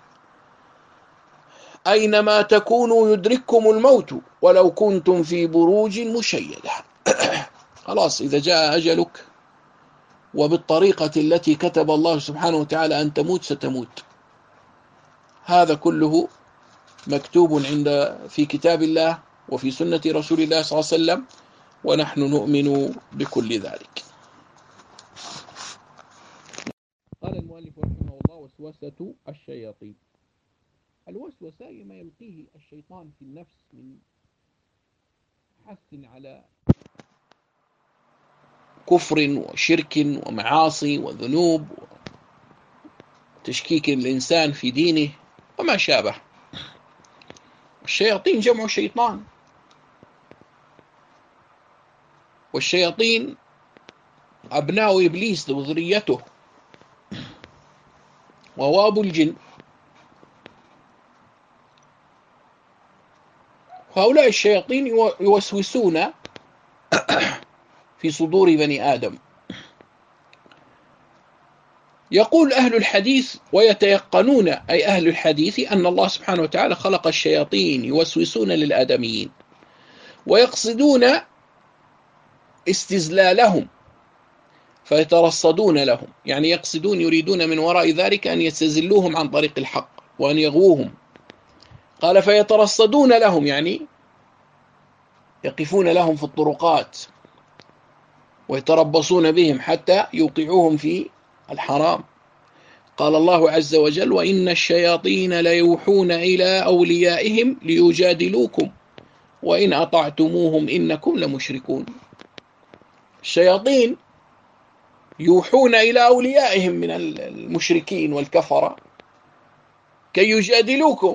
أينما تكونوا يدرككم الموت ولو كنتم في بروج مشيدة. خلاص، إذا جاء أجلك وبالطريقة التي كتب الله سبحانه وتعالى أن تموت ستموت. هذا كله مكتوب عند في كتاب الله وفي سنة رسول الله صلى الله عليه وسلم، ونحن نؤمن بكل ذلك. قال المؤلف رحمه الله: وسوسة الشياطين. الوسوسة ما يلقيه الشيطان في النفس من حث على كفر وشرك ومعاصي وذنوب وتشكيك الإنسان في دينه وما شابه. الشياطين جمع شيطان، والشياطين أبناء إبليس وذريته، وهو أبو الجن. هؤلاء الشياطين يوسوسون في صدور بني آدم. يقول أهل الحديث ويتيقنون، أي أهل الحديث، أن الله سبحانه وتعالى خلق الشياطين يوسوسون للآدميين ويقصدون استزلالهم فيترصدون لهم، يعني يقصدون يريدون من وراء ذلك أن يستزلوهم عن طريق الحق وأن يغووهم. قال: فيترصدون لهم، يعني يقفون لهم في الطرقات ويتربصون بهم حتى يوقعوهم في الحرام. قال الله عز وجل: وإن الشياطين ليوحون إلى أوليائهم ليجادلوكم وإن أطعتموهم إنكم لمشركون. الشياطين يوحون إلى أوليائهم من المشركين والكفرة كي يجادلوكم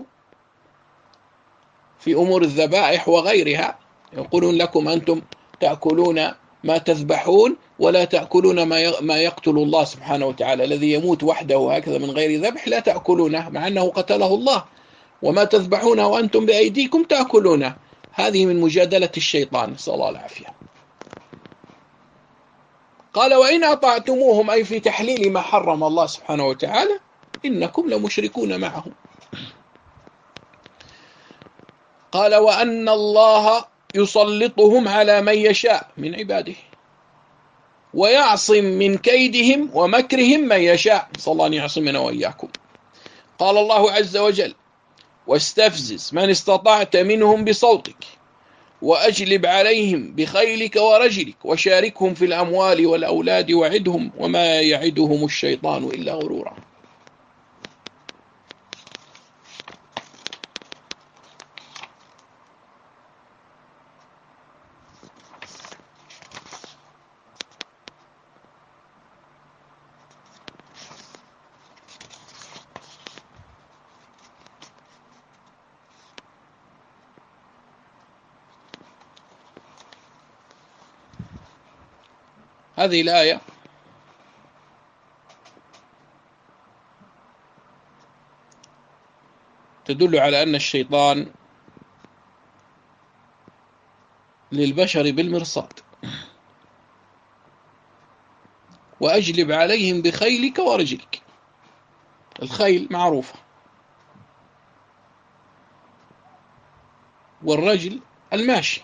في أمور الذبائح وغيرها. يقولون لكم: أنتم تأكلون ما تذبحون ولا تأكلون ما يقتل الله سبحانه وتعالى، الذي يموت وحده هكذا من غير ذبح لا تأكلونه، مع أنه قتله الله، وما تذبحونه وأنتم بأيديكم تأكلونه. هذه من مجادلة الشيطان، نسأل الله العافية. قال: وإن أطعتموهم، أي في تحليل ما حرم الله سبحانه وتعالى، إنكم لمشركون معهم. قال: وأن الله يسلطهم على من يشاء من عباده ويعصم من كيدهم ومكرهم من يشاء. صلى الله أن يعصمنا وإياكم. قال الله عز وجل: واستفزز من استطعت منهم بصوتك وأجلب عليهم بخيلك ورجلك وشاركهم في الأموال والأولاد وعدهم وما يعدهم الشيطان إلا غرورا. هذه الآية تدل على أن الشيطان للبشر بالمرصاد. وأجلب عليهم بخيلك ورجلك. الخيل معروفة، والرجل الماشي،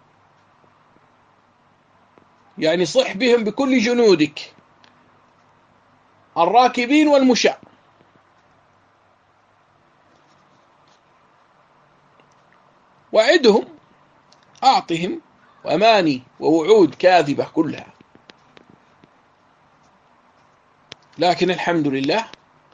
يعني صح بهم بكل جنودك الراكبين والمشاة. وعدهم، أعطهم أماني ووعود كاذبة كلها. لكن الحمد لله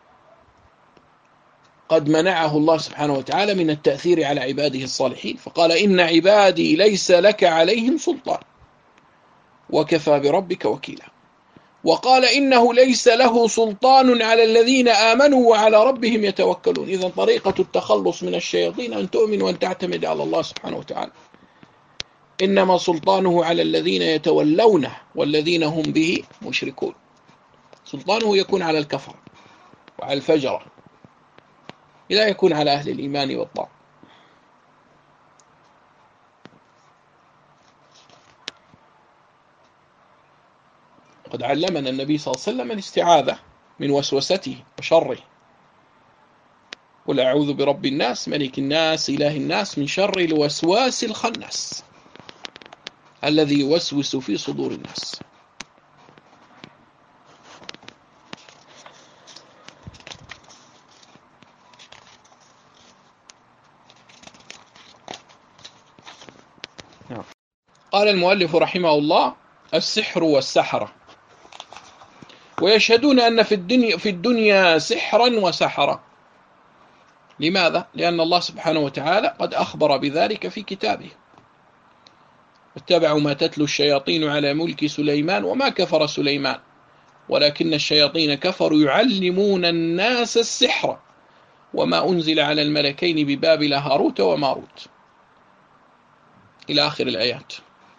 قد منعه الله سبحانه وتعالى من التأثير على عباده الصالحين، فقال إن عبادي ليس لك عليهم سلطان وكفى بربك وكيلا. وقال إنه ليس له سلطان على الذين آمنوا وعلى ربهم يتوكلون. إذن طريقة التخلص من الشياطين أن تؤمن وأن تعتمد على الله سبحانه وتعالى. إنما سلطانه على الذين يتولونه والذين هم به مشركون. سلطانه يكون على الكفر وعلى الفجرة، لا يكون على أهل الإيمان والطاعة. قد علمنا النبي صلى الله عليه وسلم الاستعاذة من وسوسته وشره. قل أعوذ برب الناس ملك الناس إله الناس من شر الوسواس الخناس الذي يوسوس في صدور الناس. قال المؤلف رحمه الله: السحر والسحرة. ويشهدون أن في الدنيا, في الدنيا سحرا وسحرة. لماذا؟ لأن الله سبحانه وتعالى قد أخبر بذلك في كتابه: واتبعوا ما تتلو الشياطين على ملك سليمان وما كفر سليمان ولكن الشياطين كفروا يعلمون الناس السحر وما أنزل على الملكين ببابل هاروت وماروت، إلى آخر الآيات.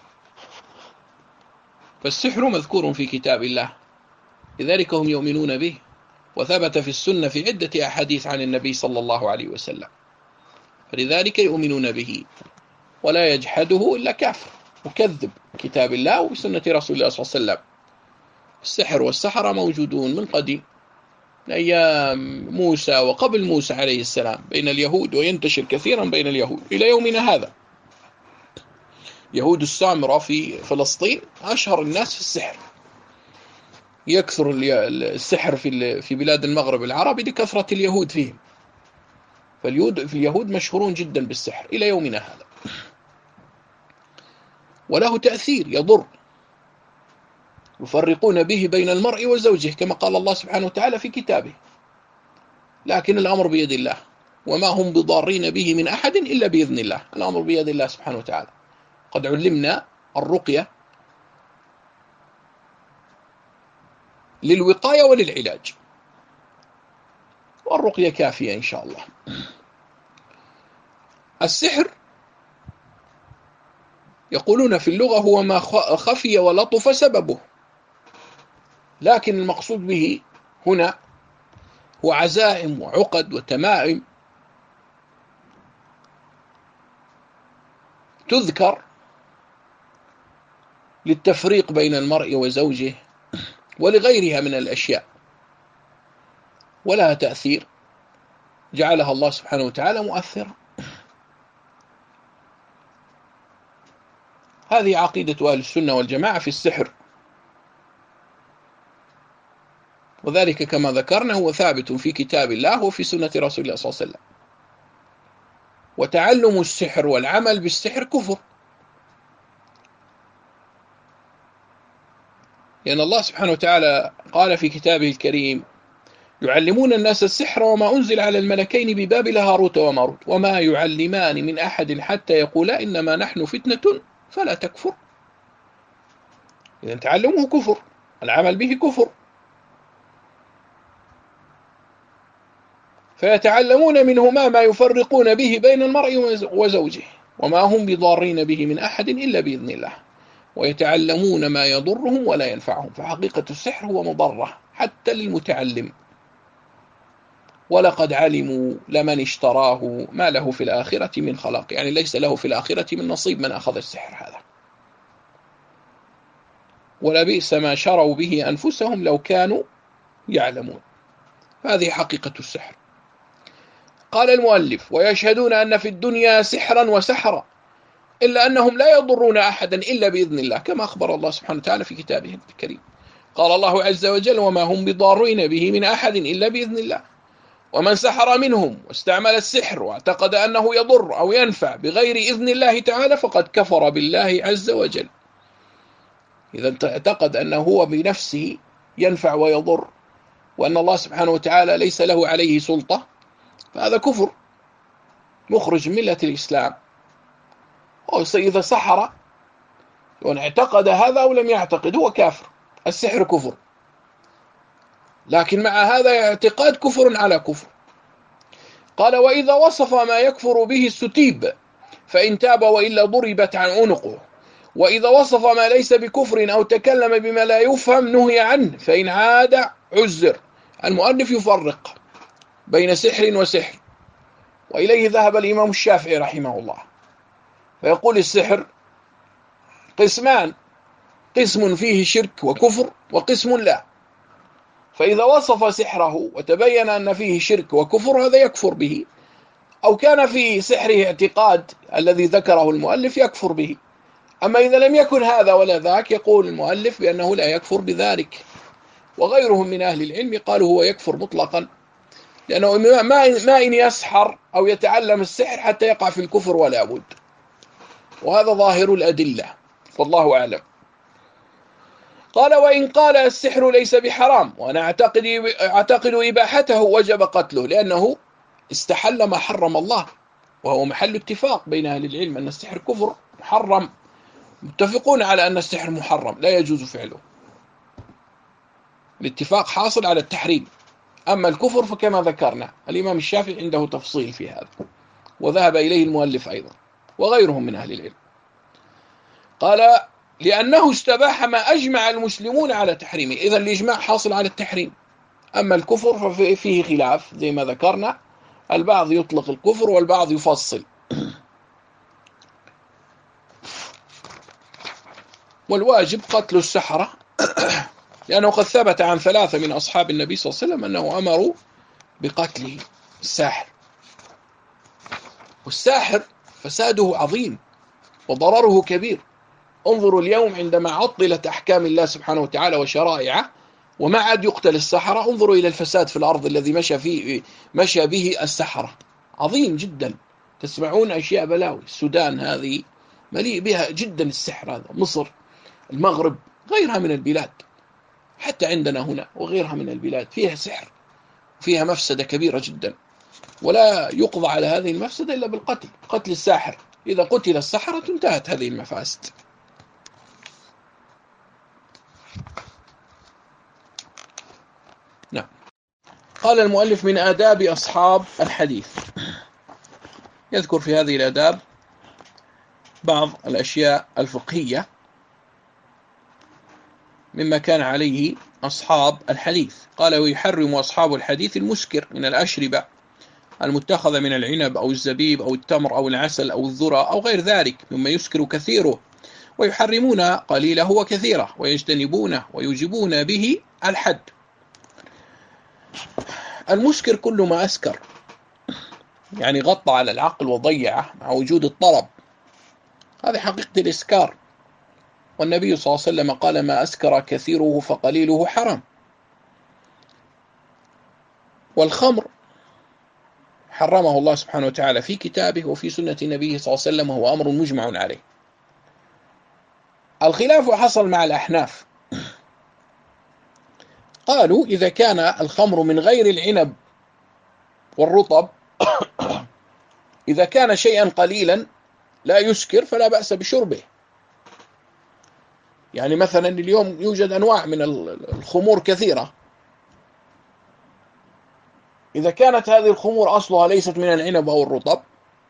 فالسحر مذكور في كتاب الله، لذلك هم يؤمنون به، وثبت في السنة في عدة أحاديث عن النبي صلى الله عليه وسلم، فلذلك يؤمنون به، ولا يجحده إلا كافر مكذب كتاب الله وسنة رسول الله صلى الله عليه وسلم. السحر والسحرة موجودون من قديم، من أيام موسى وقبل موسى عليه السلام بين اليهود، وينتشر كثيرا بين اليهود إلى يومنا هذا. يهود السامرة في فلسطين أشهر الناس في السحر، يكثر السحر في في بلاد المغرب العربي لكثرة اليهود فيهم، فاليهود في اليهود مشهورون جدا بالسحر إلى يومنا هذا، وله تأثير يضر، يفرقون به بين المرء وزوجه كما قال الله سبحانه وتعالى في كتابه. لكن الأمر بيد الله، وما هم بضارين به من أحد إلا بإذن الله. الأمر بيد الله سبحانه وتعالى. قد علمنا الرقية للوقاية وللعلاج، والرقية كافية إن شاء الله. السحر يقولون في اللغة هو ما خفي ولطف سببه، لكن المقصود به هنا هو عزائم وعقد وتمائم تذكر للتفريق بين المرء وزوجه ولغيرها من الأشياء، ولها تأثير جعلها الله سبحانه وتعالى مؤثرة. هذه عقيدة أهل السنة والجماعة في السحر، وذلك كما ذكرنا هو ثابت في كتاب الله وفي سنة رسول الله صلى الله عليه وسلم. وتعلم السحر والعمل بالسحر كفر، لأن الله سبحانه وتعالى قال في كتابه الكريم: يعلمون الناس السحر وما أنزل على الملكين ببابل هاروت وماروت وما يعلمان من أحد حتى يقولا إنما نحن فتنة فلا تكفر. إذن تعلمه كفر، العمل به كفر. فيتعلمون منهما ما يفرقون به بين المرء وزوجه وما هم بضارين به من أحد إلا بإذن الله، ويتعلمون ما يضرهم ولا ينفعهم. فحقيقة السحر هو مضرة حتى للمتعلم. ولقد علموا لمن اشتراه ما له في الآخرة من خلاق، يعني ليس له في الآخرة من نصيب من أخذ السحر هذا. ولبئس ما شروا به أنفسهم لو كانوا يعلمون. هذه حقيقة السحر. قال المؤلف: ويشهدون أن في الدنيا سحرا وسحرا إلا أنهم لا يضرون أحدا إلا بإذن الله، كما أخبر الله سبحانه وتعالى في كتابه الكريم. قال الله عز وجل: وما هم بضارين به من أحد إلا بإذن الله. ومن سحر منهم واستعمل السحر واعتقد أنه يضر أو ينفع بغير إذن الله تعالى فقد كفر بالله عز وجل. إذا اعتقد أنه هو بنفسه ينفع ويضر وأن الله سبحانه وتعالى ليس له عليه سلطة، فهذا كفر مخرج من ملة الإسلام. إذا سحر وأن اعتقد هذا أو لم يعتقد هو كافر، السحر كفر، لكن مع هذا اعتقاد كفر على كفر. قال: وإذا وصف ما يكفر به استتيب فإن تاب وإلا ضربت عن عنقه. وإذا وصف ما ليس بكفر أو تكلم بما لا يفهم نهي عنه فإن عاد عزر. المؤلف يفرق بين سحر وسحر، وإليه ذهب الإمام الشافعي رحمه الله، فيقول السحر قسمان: قسم فيه شرك وكفر وقسم لا. فإذا وصف سحره وتبين أن فيه شرك وكفر هذا يكفر به، أو كان في سحره اعتقاد الذي ذكره المؤلف يكفر به. أما إذا لم يكن هذا ولا ذاك يقول المؤلف بأنه لا يكفر بذلك. وغيرهم من أهل العلم قالوا هو يكفر مطلقا، لأنه ما إن يسحر أو يتعلم السحر حتى يقع في الكفر ولا بد، وهذا ظاهر الأدلة والله أعلم. قال: وإن قال السحر ليس بحرام وأنا أعتقد, أعتقد إباحته وجب قتله، لأنه استحل ما حرم الله، وهو محل اتفاق بين أهل العلم أن السحر كفر محرم، متفقون على أن السحر محرم لا يجوز فعله، الاتفاق حاصل على التحريم. أما الكفر فكما ذكرنا الإمام الشافعي عنده تفصيل في هذا، وذهب إليه المؤلف أيضا وغيرهم من أهل العلم. قال: لأنه استباح ما أجمع المسلمون على تحريمه. إذا الإجماع حاصل على التحريم. أما الكفر ففيه خلاف زي ما ذكرنا، البعض يطلق الكفر والبعض يفصل. والواجب قتل السحرة، لأنه قد ثبت عن ثلاثة من أصحاب النبي صلى الله عليه وسلم أنه أمروا بقتل الساحر. والساحر فساده عظيم وضرره كبير. انظروا اليوم عندما عطلت أحكام الله سبحانه وتعالى وشرائعه وما عاد يقتل السحرة، انظروا إلى الفساد في الأرض الذي مشى فيه مشى به السحرة، عظيم جدا. تسمعون أشياء بلاوي. السودان هذه مليء بها جدا السحر هذا، مصر، المغرب، غيرها من البلاد، حتى عندنا هنا وغيرها من البلاد فيها سحر، فيها مفسدة كبيرة جدا، ولا يقضى على هذه المفسدة إلا بالقتل، قتل الساحر. إذا قتل السحرة انتهت هذه المفاسد. نعم. قال المؤلف: من آداب أصحاب الحديث. يذكر في هذه الآداب بعض الأشياء الفقهية مما كان عليه أصحاب الحديث. قال: ويحرم أصحاب الحديث المسكر من الأشربة المتخذة من العنب أو الزبيب أو التمر أو العسل أو الذرة أو غير ذلك مما يسكر كثيره، ويحرمون قليله وكثيره، ويجتنبونه ويجبون به الحد. المسكر كل ما أسكر، يعني غطى على العقل وضيعه مع وجود الطرب، هذه حقيقة الإسكار. والنبي صلى الله عليه وسلم قال: ما أسكر كثيره فقليله حرام. والخمر حرمه الله سبحانه وتعالى في كتابه وفي سنة النبي صلى الله عليه وسلم، وهو أمر مجمع عليه. الخلاف حصل مع الأحناف، قالوا: إذا كان الخمر من غير العنب والرطب إذا كان شيئا قليلا لا يسكر فلا بأس بشربه. يعني مثلا اليوم يوجد أنواع من الخمور كثيرة، إذا كانت هذه الخمور أصلها ليست من العنب أو الرطب،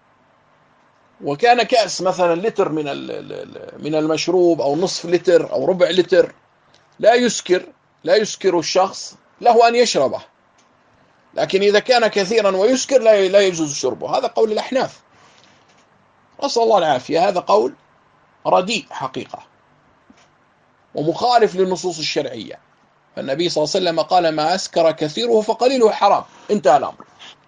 وكان كأس مثلا لتر من من المشروب أو نصف لتر أو ربع لتر لا يسكر لا يسكر الشخص، له أن يشربه. لكن إذا كان كثيرا ويسكر لا يجوز شربه. هذا قول الأحناف، نسأل الله العافية. هذا قول رديء حقيقة ومخالف للنصوص الشرعية. فالنبي صلى الله عليه وسلم قال: ما أسكر كثيره فقليله حرام، انتهى الأمر.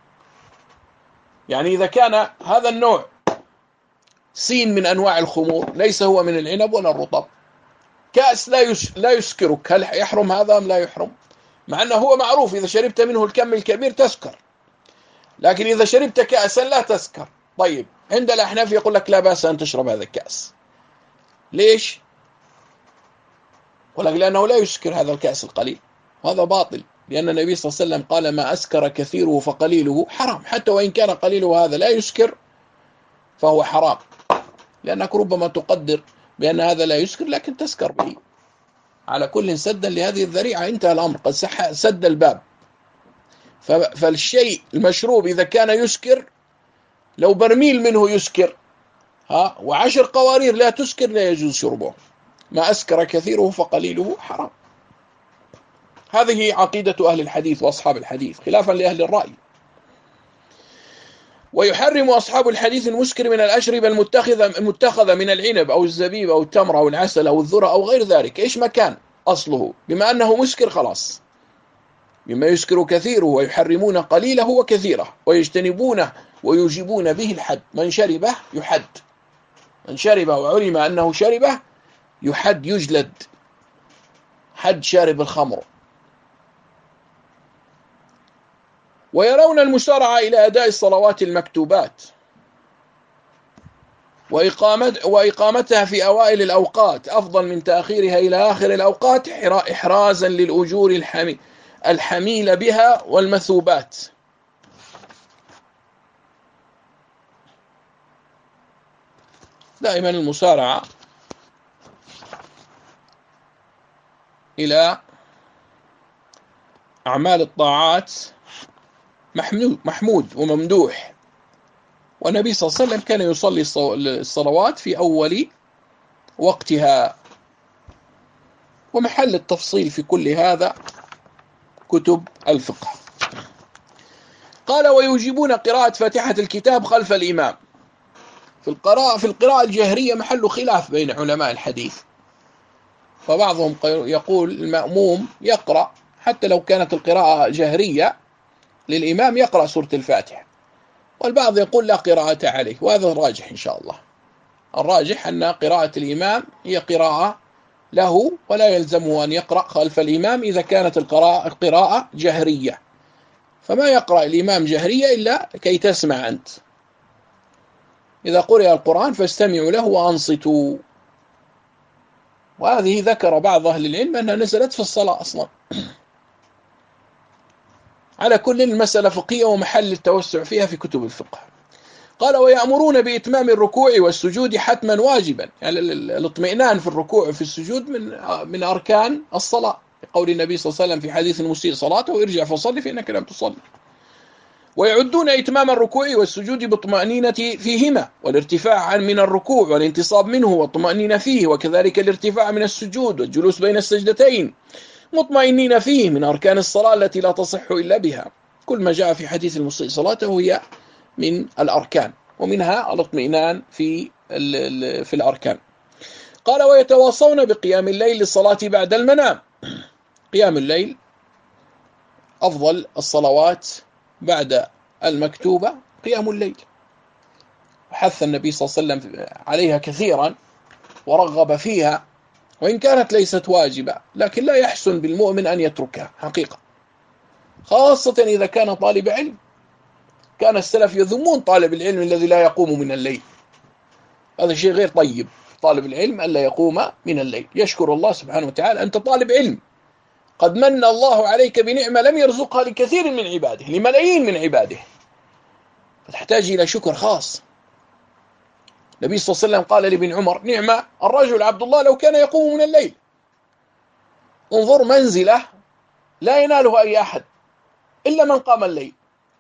يعني إذا كان هذا النوع سين من أنواع الخمور ليس هو من العنب ولا الرطب، كأس لا يس لا يسكرك، هل يحرم هذا أم لا يحرم؟ مع أنه هو معروف إذا شربت منه الكم الكبير تسكر، لكن إذا شربت كأسا لا تسكر. طيب عند الأحناف يقول لك لا بأس أن تشرب هذا الكأس. ليش؟ يقول لك لأنه لا يسكر هذا الكأس القليل، وهذا باطل، لأن النبي صلى الله عليه وسلم قال ما أسكر كثيره فقليله حرام، حتى وإن كان قليله هذا لا يسكر فهو حرام، لأنك ربما تقدر بأن هذا لا يسكر لكن تسكر به. على كل سدا لهذه الذريعة، انتهى الأمر، قد سد الباب. فالشيء المشروب إذا كان يسكر، لو برميل منه يسكر ها وعشر قوارير لا تسكر لا يجوز شربه. ما أسكر كثيره فقليله حرام. هذه عقيدة أهل الحديث وأصحاب الحديث خلافا لأهل الرأي. ويحرم أصحاب الحديث المسكر من الأشربة المتخذة المتخذة من العنب أو الزبيب أو التمر أو العسل أو الذرة أو غير ذلك، إيش ما كان أصله، بما أنه مسكر خلاص. مما يسكر كثيره ويحرمون قليله وكثيره ويجتنبونه ويوجبون به الحد. من شربه يحد، من شربه وعلم أنه شربه يحد، يجلد حد شارب الخمر. ويرون المسارعة إلى أداء الصلوات المكتوبات وإقامتها في أوائل الأوقات أفضل من تأخيرها إلى آخر الأوقات إحرازا للأجور الحميل بها والمثوبات. دائما المسارعة إلى أعمال الطاعات محمود وممدوح، والنبي صلى الله عليه وسلم كان يصلي الصلوات في أول وقتها. ومحل التفصيل في كل هذا كتب الفقه. قال ويوجبون قراءة فاتحة الكتاب خلف الإمام. في القراءة في القراءة الجهرية محل خلاف بين علماء الحديث، فبعضهم يقول المأموم يقرأ حتى لو كانت القراءة جهرية للإمام يقرأ سورة الفاتحة، والبعض يقول لا قراءة عليه، وهذا الراجح إن شاء الله. الراجح أن قراءة الإمام هي قراءة له ولا يلزمه أن يقرأ خلف الإمام إذا كانت القراءة قراءة جهرية، فما يقرأ الإمام جهرية إلا كي تسمع أنت. إذا قرأ القرآن فاستمعوا له وأنصتوا. وهذه ذكر بعض أهل العلم أنها نزلت في الصلاة أصلا. على كل المسألة فقهية ومحل التوسع فيها في كتب الفقه. قال ويأمرون بإتمام الركوع والسجود حتما واجبا، يعني الاطمئنان في الركوع وفي السجود من من أركان الصلاة، قول النبي صلى الله عليه وسلم في حديث المسيء صلاته ارجع فصلي فإنك لم تصلي. ويعدون إتمام الركوع والسجود بالطمأنينة فيهما والارتفاع عن من الركوع والانتصاب منه والطمأنينة فيه، وكذلك الارتفاع من السجود والجلوس بين السجدتين مطمئنين فيه من أركان الصلاة التي لا تصح إلا بها. كل ما جاء في حديث المسيء صلاته هي من الأركان، ومنها الاطمئنان في في الأركان. قال ويتواصون بقيام الليل للصلاة بعد المنام. قيام الليل أفضل الصلوات بعد المكتوبة قيام الليل، وحث النبي صلى الله عليه وسلم عليها كثيرا ورغب فيها، وإن كانت ليست واجبة لكن لا يحسن بالمؤمن أن يتركها حقيقة، خاصة إذا كان طالب علم. كان السلف يذمون طالب العلم الذي لا يقوم من الليل، هذا شيء غير طيب. طالب العلم ألا يقوم من الليل. يشكر الله سبحانه وتعالى أنت طالب علم، قد من الله عليك بنعمة لم يرزقها لكثير من عباده، لملايين من عباده، فتحتاج إلى شكر خاص. النبي صلى الله عليه وسلم قال لابن عمر نعم الرجل عبد الله لو كان يقوم من الليل. انظر منزله لا ينالها أي أحد إلا من قام الليل.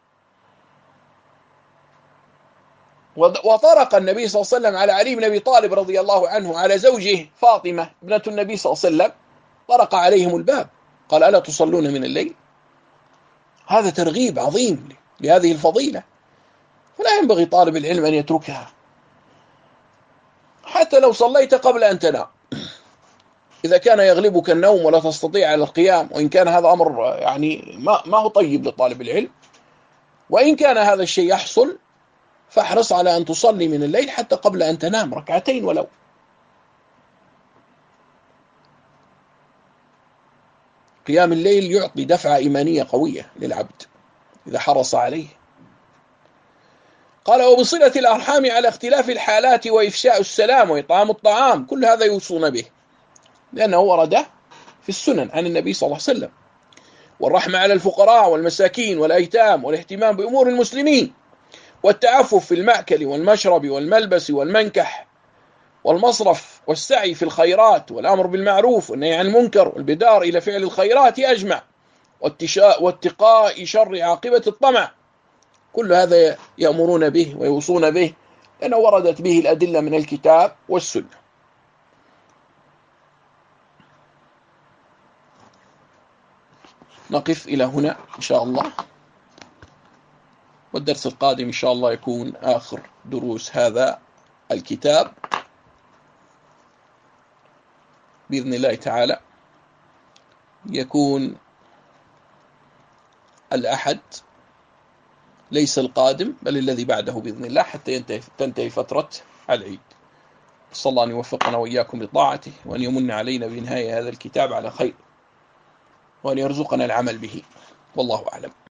وطرق النبي صلى الله عليه وسلم على علي بن أبي طالب رضي الله عنه على زوجه فاطمة ابنة النبي صلى الله عليه وسلم، طرق عليهم الباب قال ألا تصلون من الليل؟ هذا ترغيب عظيم لهذه الفضيلة، فلا ينبغي طالب العلم أن يتركها حتى لو صليت قبل أن تنام، إذا كان يغلبك النوم ولا تستطيع على القيام، وإن كان هذا أمر يعني ما, ما هو طيب لطالب العلم، وإن كان هذا الشيء يحصل فاحرص على أن تصلي من الليل حتى قبل أن تنام ركعتين ولو. قيام الليل يعطي دفعة إيمانية قوية للعبد إذا حرص عليه. قال وبصلة الأرحام على اختلاف الحالات وإفشاء السلام وإطعام الطعام، كل هذا يوصون به لأنه ورد في السنن عن النبي صلى الله عليه وسلم. والرحمة على الفقراء والمساكين والأيتام والاهتمام بأمور المسلمين، والتعفف في المأكل والمشرب والملبس والمنكح والمصرف، والسعي في الخيرات والأمر بالمعروف والنهي عن المنكر والبدار إلى فعل الخيرات أجمع، واتقاء شر عاقبة الطمع، كل هذا يأمرون به ويوصون به لأنه وردت به الأدلة من الكتاب والسنة. نقف إلى هنا إن شاء الله، والدرس القادم إن شاء الله يكون آخر دروس هذا الكتاب بإذن الله تعالى، يكون الأحد ليس القادم بل الذي بعده بإذن الله، حتى ينتهي تنتهي فترة العيد. صلى الله أن يوفقنا وإياكم لطاعته، وأن يمن علينا بنهاية هذا الكتاب على خير، وأن يرزقنا العمل به، والله أعلم.